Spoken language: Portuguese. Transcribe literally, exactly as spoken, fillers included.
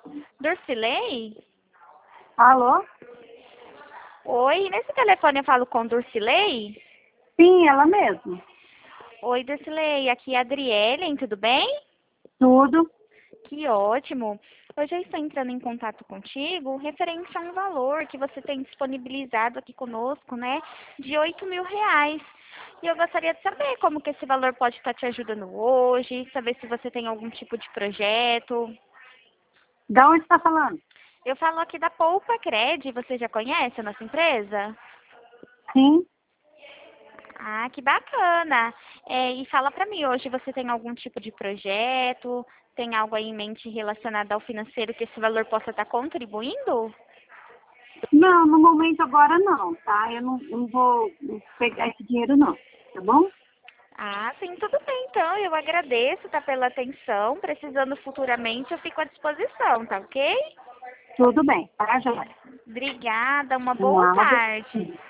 Durcilei? Alô? Oi, nesse telefone eu falo com Durcilei? Sim, ela mesma. Oi, Durcilei, aqui é a Adriele, tudo bem? Tudo. Que ótimo. Eu já estou entrando em contato contigo referente a um valor que você tem disponibilizado aqui conosco, né? De oito mil reais. E eu gostaria de saber como que esse valor pode estar te ajudando hoje, saber se você tem algum tipo de projeto. Da onde está falando? Eu falo aqui da Poupa Cred, você já conhece a nossa empresa? Sim. Ah, que bacana. É, e fala para mim, hoje você tem algum tipo de projeto? Tem algo aí em mente relacionado ao financeiro que esse valor possa estar contribuindo? Não, no momento agora não, tá? Eu não, não vou pegar esse dinheiro não, tá bom? Ah, sim, tudo bem então. Eu agradeço, tá, pela atenção. Precisando futuramente, eu fico à disposição, tá ok? Tudo bem, tá, Joia? Obrigada, uma boa Nada. tarde.